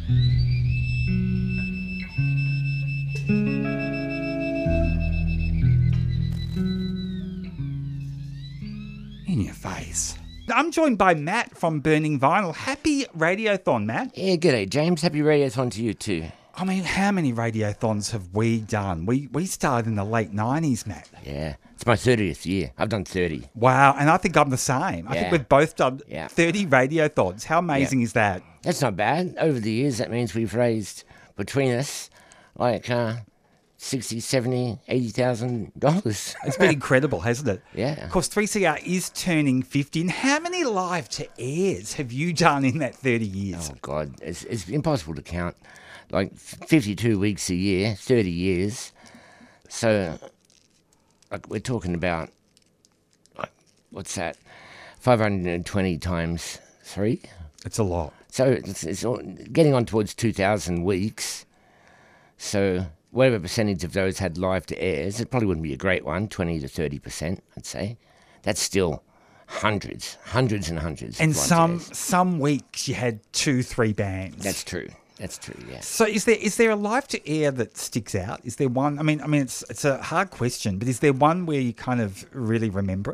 In your face. I'm joined by Matt from Burning Vinyl. Happy Radiothon, Matt. Yeah, g'day, James. Happy Radiothon to you too. I mean, how many Radiothons have we done? We started in the late 90s, Matt. Yeah, it's my 30th year. I've done 30. Wow, and I think I'm the same. I think we've both done 30 Radiothons. How amazing is that? That's not bad. Over the years, that means we've raised, between us, like $60,000, $70,000, $80,000. It's been incredible, hasn't it? Yeah. Of course, 3CR is turning 50. And how many live to airs have you done in that 30 years? Oh, God, it's impossible to count. Like 52 weeks a year, 30 years. So, like, we're talking about, like, what's that? 520 times 3? It's a lot. So it's getting on towards 2,000 weeks. So whatever percentage of those had live to airs, it probably wouldn't be a great one, 20 to 30%, I'd say. That's still hundreds and hundreds. And some weeks you had 2-3 bands. That's true, yeah. So is there a live to air that sticks out? Is there one? I mean, it's a hard question, but is there one where you kind of really remember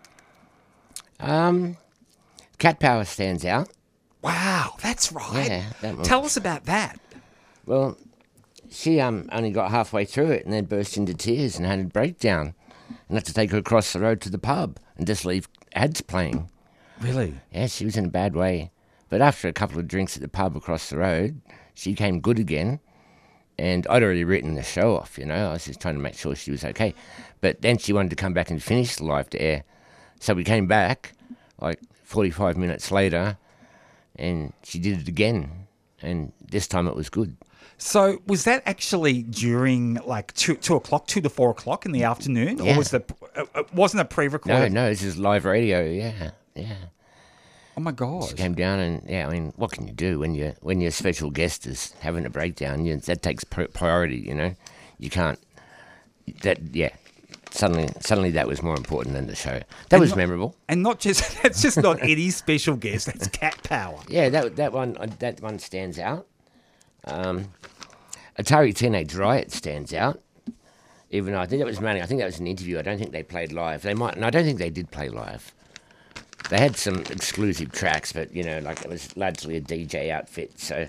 it? Cat Power stands out. Wow, that's right. Yeah, that one. Tell us about that. Well, she only got halfway through it and then burst into tears and had a breakdown, and had to take her across the road to the pub and just leave ads playing. Really? Yeah, she was in a bad way. But after a couple of drinks at the pub across the road, she came good again. And I'd already written the show off, you know. I was just trying to make sure she was okay. But then she wanted to come back and finish the live to air. So we came back, like 45 minutes later, and she did it again. And this time it was good. So was that actually during like 2 o'clock, 2 to 4 o'clock in the afternoon? Yeah. Or was wasn't it pre-recorded? No, this is live radio, yeah. Oh my God! She came down and I mean, what can you do when your special guest is having a breakdown? That takes priority, you know. You can't. Suddenly that was more important than the show. That was memorable. And not just that's just not any special guest. That's Cat Power. Yeah, that one stands out. Atari Teenage Riot stands out. Even though I think that was Manning. I think that was an interview. I don't think they played live. They might, and I don't think they did play live. They had some exclusive tracks, but, you know, like it was largely a DJ outfit, so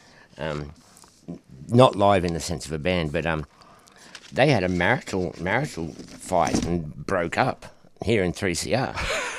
not live in the sense of a band, but they had a marital fight and broke up here in 3CR.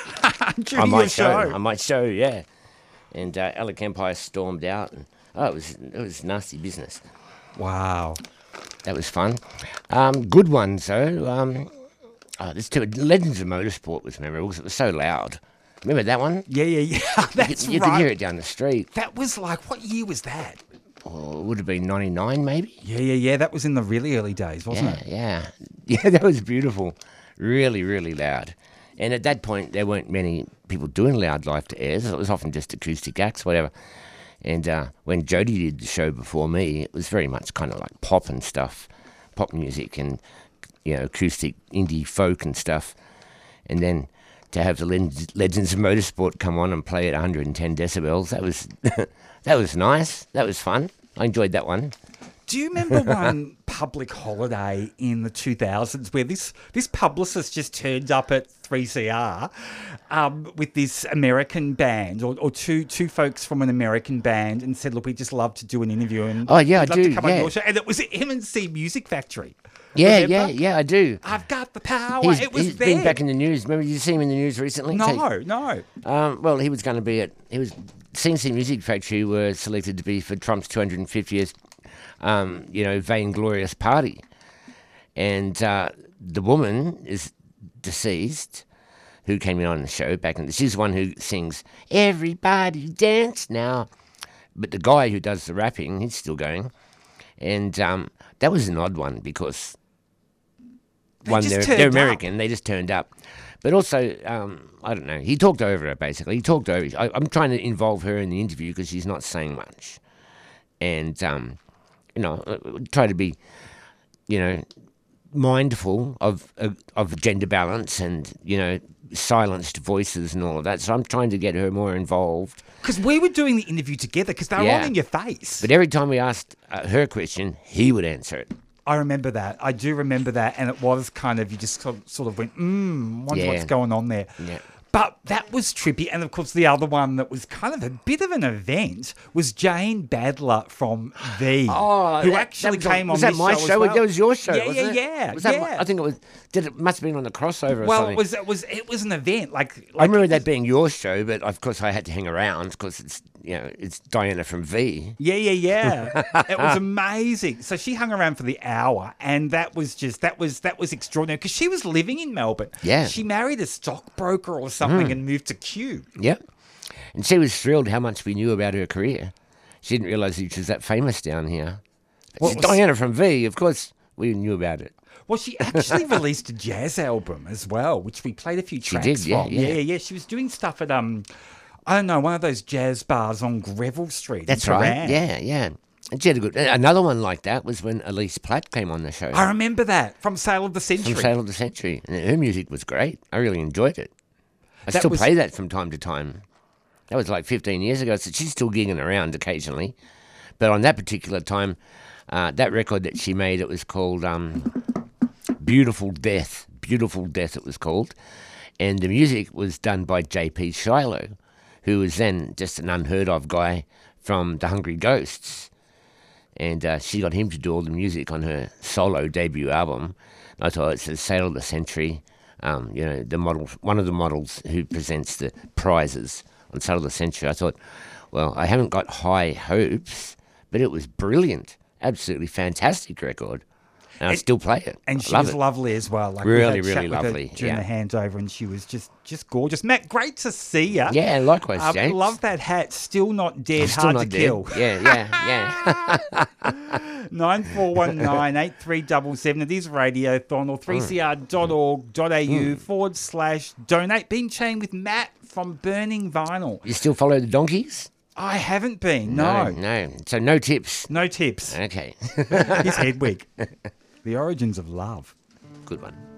I might show, yeah. And Alec Empire stormed out, and it was nasty business. Wow. That was fun. Good ones, though. There's two. Legends of Motorsport was memorable because it was so loud. Remember that one? Yeah. That's you right. could hear it down the street. That was like, what year was that? Oh, it would have been 99 maybe? Yeah. That was in the really early days, wasn't it? Yeah, that was beautiful. Really, really loud. And at that point, there weren't many people doing loud live to airs. It was often just acoustic acts, whatever. And when Jody did the show before me, it was very much kind of like pop and stuff, pop music and, you know, acoustic indie folk and stuff. And then to have the Legends of Motorsport come on and play at 110 decibels, that was nice. That was fun. I enjoyed that one. Do you remember one public holiday in the 2000s where this publicist just turned up at 3CR with this American band or two folks from an American band and said, look, we'd just love to do an interview and I do, to come on your show. And it was M&C Music Factory. Yeah, remember? yeah, I do. I've got the power. He's been back in the news. Remember, you see him in the news recently? No. Well, he was going to be CNC Music Factory were selected to be for Trump's 250th, vainglorious party. And the woman is deceased, who came in on the show back in she's the one who sings, "Everybody Dance Now." But the guy who does the rapping, he's still going. And that was an odd one because they're American. They just turned up. But also, I don't know. He talked over her, basically. I'm trying to involve her in the interview because she's not saying much. And, try to be, mindful of gender balance and, silenced voices and all of that. So I'm trying to get her more involved. Because we were doing the interview together because they were Yeah. all in your face. But every time we asked her a question, he would answer it. I remember that. I do remember that. And it was kind of, you just sort of went, wonder Yeah. what's going on there. Yeah. But that was trippy. And of course, the other one that was kind of a bit of an event was Jane Badler from V, who actually came on was that this my show. show? As well. That was your show, Yeah, wasn't it? yeah. Was that yeah. I think it was. It must have been on the crossover or Well, something. it was an event. Like I remember that being your show, but of course I had to hang around because it's Diana from V. Yeah. It was amazing. So she hung around for the hour, and that was extraordinary because she was living in Melbourne. Yeah. She married a stockbroker or something and moved to Kew. Yep. And she was thrilled how much we knew about her career. She didn't realise she was that famous down here. What was- Diana from V, of course we knew about it. Well, she actually released a jazz album as well, which we played a few tracks did, yeah, from. yeah. Yeah. She was doing stuff at I don't know, one of those jazz bars on Greville Street. That's in right. Turan. Yeah. And she had a good. Another one like that was when Elise Platt came on the show. I remember that from Sale of the Century. From Sale of the Century. And her music was great. I really enjoyed it. I That still was- play that from time to time. That was like 15 years ago, so she's still gigging around occasionally. But on that particular time, that record that she made, it was called Beautiful Death. Beautiful Death, it was called. And the music was done by J.P. Shiloh, who was then just an unheard of guy from The Hungry Ghosts. And she got him to do all the music on her solo debut album. I thought it's the Sale of the Century. The model, one of the models who presents the prizes on Sale of the Century. I thought, well, I haven't got high hopes, but it was brilliant, absolutely fantastic record, and I still play it. And I she love was it. lovely as well. Like we Really, had a chat really with her lovely, during yeah. the handover, and she was just gorgeous. Matt, great to see you. Yeah, likewise, James. Love that hat. Still not dead. I'm still Hard not to dead. kill. Yeah. 9419-8377. It is Radiothon or 3cr.org.au /donate. Been chatting with Matt from Burning Vinyl. You still follow the donkeys? I haven't been. No. No. So no tips. No tips. Okay. Here's Hedwig. The Origins of Love. Good one.